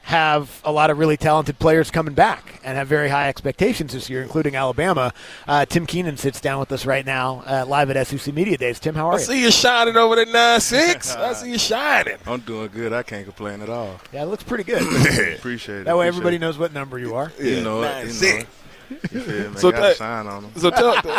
have a lot of really talented players coming back and have very high expectations this year, including Alabama. Tim Keenan sits down with us right now live at SEC Media Days. Tim, how are you? I see you shining over there 9-6. I see you shining. I'm doing good. I can't complain at all. Yeah, it looks pretty good. Appreciate it. That way everybody knows what number you are. You know it. 9-6. You feel me? So Got to shine on them. So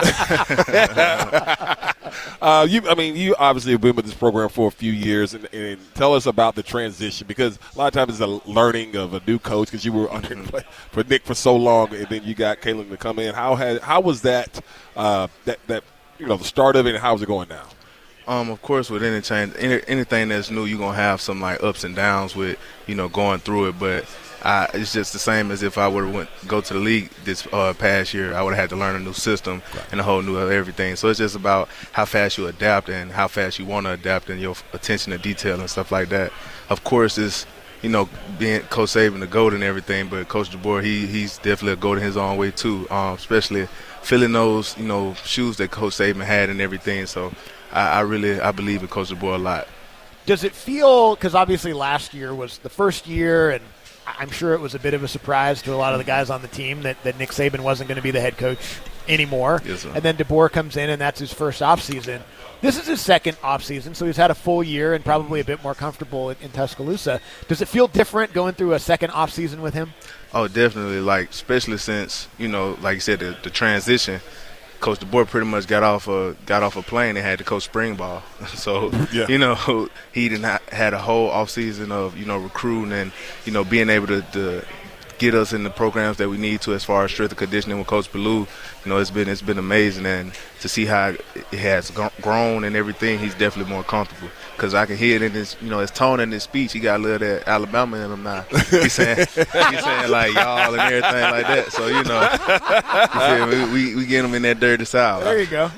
you obviously have been with this program for a few years, and tell us about the transition, because a lot of times it's a learning of a new coach, because you were under for Nick for so long, and then you got Kalen to come in. How was that the start of it, and how's it going now? Of course, with any change, anything that's new, you're gonna have some like ups and downs with going through it, but. It's just the same as if I would have go to the league this past year. I would have had to learn a new system and a whole new everything. So it's just about how fast you adapt and how fast you want to adapt and your attention to detail and stuff like that. Of course, it's being Coach Saban the GOAT and everything, but Coach DeBoer he's definitely a GOAT in his own way too. Especially filling those shoes that Coach Saban had and everything. So I believe in Coach DeBoer a lot. Does it feel, because obviously last year was the first year, and I'm sure it was a bit of a surprise to a lot of the guys on the team that Nick Saban wasn't going to be the head coach anymore. Yes, sir. And then DeBoer comes in, and that's his first offseason. This is his second offseason, so he's had a full year and probably a bit more comfortable in Tuscaloosa. Does it feel different going through a second offseason with him? Oh, definitely. Especially since, like you said, the transition. Coach DeBoer pretty much got off a plane and had to coach spring ball. So, yeah. He had a whole offseason of, recruiting and, being able to get us in the programs that we need to as far as strength and conditioning with Coach Ballou. It's been amazing, and to see how it has grown and everything, he's definitely more comfortable. Because I can hear it in his, his tone and his speech. He got a little that Alabama in him now. He's saying like y'all and everything like that. So you feel me? We get him in that dirty South. There you go.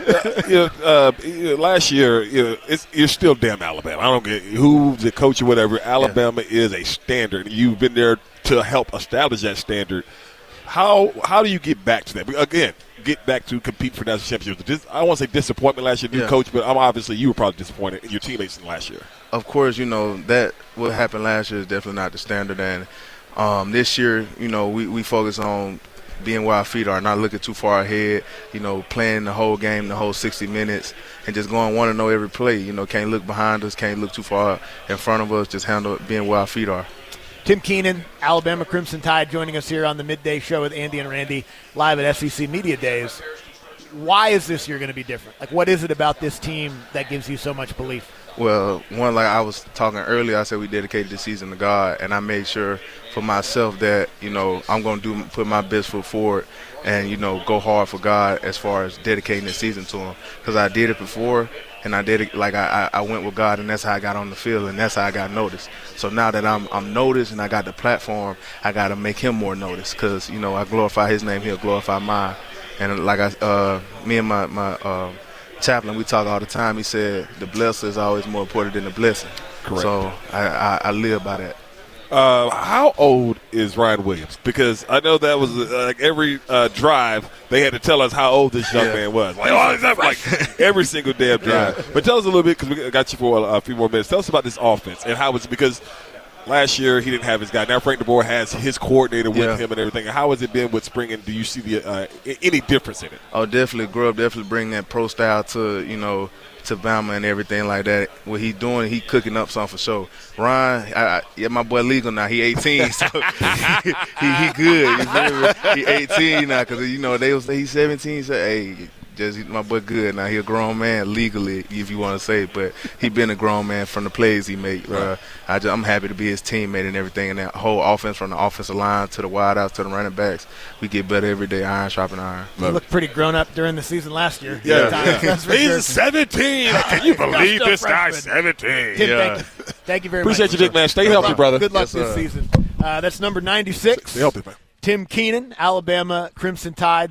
So, last year, you're still damn Alabama. I don't get who's the coach or whatever. Alabama is a standard. You've been there to help establish that standard. How do you get back to that? Again, get back to compete for national championships. I won't say disappointment last year, new coach, but obviously you were probably disappointed in your teammates in last year. Of course, that what happened last year is definitely not the standard. And this year, we focus on being where our feet are, not looking too far ahead, playing the whole game, the whole 60 minutes, and just going want to know every play. Can't look behind us, can't look too far in front of us, just handle being where our feet are. Tim Keenan, Alabama Crimson Tide, joining us here on the Midday Show with Andy and Randy, live at SEC Media Days. Why is this year going to be different? What is it about this team that gives you so much belief? Well, one, like I was talking earlier, I said we dedicated the season to God, and I made sure for myself that, I'm going to put my best foot forward and, go hard for God as far as dedicating the season to Him. Because I did it before, and I did it I went with God, and that's how I got on the field, and that's how I got noticed. So now that I'm noticed and I got the platform, I got to make Him more noticed because, I glorify His name, He'll glorify mine. And me and my chaplain, we talk all the time. He said the blessing is always more important than the blessing. Correct. So I live by that. How old is Ryan Williams? Because I know that was every drive they had to tell us how old this young man was. Every single damn drive. Yeah. But tell us a little bit, because we got you for a few more minutes. Tell us about this offense and how it's, because last year he didn't have his guy. Now Frank DeBoer has his coordinator with him and everything. How has it been with spring, and do you see any difference in it? Oh, definitely. Grub definitely bring that pro style to, to Bama and everything like that. What he doing, he cooking up something for sure. Ryan, my boy legal now. He 18, so he good. You feel me? He 18 now, because they will say he's 17. So hey, my boy good now. He a grown man legally, if you want to say, but he been a grown man from the plays he made. Right. I'm happy to be his teammate and everything. And that whole offense, from the offensive line to the wideouts to the running backs, we get better every day. Iron sharpening iron. He looked pretty grown up during the season last year. He's 17. Can you believe this guy's 17? Tim, thank you very much. Appreciate you, big man. Stay healthy, brother. Good luck this season. That's number 96. Stay healthy, man. Tim Keenan, Alabama Crimson Tide.